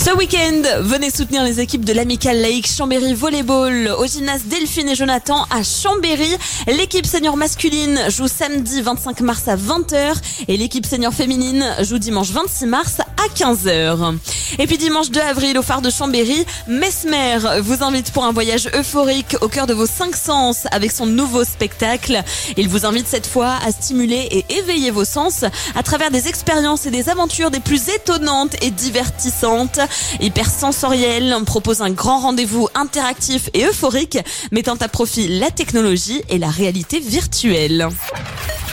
Ce week-end, venez soutenir les équipes de l'Amicale Laïque Chambéry Volleyball au gymnase Delphine et Jonathan à Chambéry. L'équipe senior masculine joue samedi 25 mars à 20h et l'équipe senior féminine joue dimanche 26 mars à 15h. Et puis dimanche 2 avril au phare de Chambéry, Mesmer vous invite pour un voyage euphorique au cœur de vos 5 sens avec son nouveau spectacle. Il vous invite cette fois à stimuler et éveiller vos sens à travers des expériences et des aventures des plus étonnantes et divertissantes. Hypersensoriel propose un grand rendez-vous interactif et euphorique mettant à profit la technologie et la réalité virtuelle.